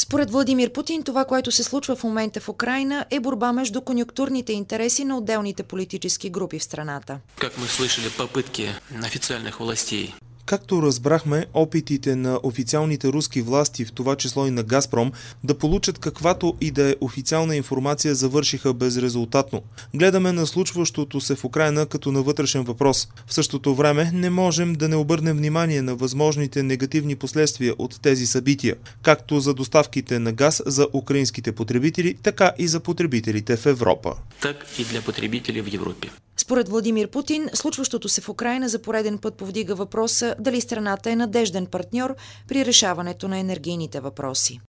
Според Владимир Путин, това, което се случва в момента в Украйна, е борба между конюнктурните интереси на отделните политически групи в страната. Как мы слышали, попытки официальных властей. Както разбрахме, опитите на официалните руски власти, в това число и на Газпром, да получат каквато и да е официална информация, завършиха безрезултатно. Гледаме на случващото се в Украйна като на вътрешен въпрос. В същото време не можем да не обърнем внимание на възможните негативни последствия от тези събития, както за доставките на газ за украинските потребители, така и за потребителите в Европа. Так и для потребителей в Европе. Според Владимир Путин, случващото се в Украйна за пореден път повдига въпроса дали страната е надежден партньор при решаването на енергийните въпроси.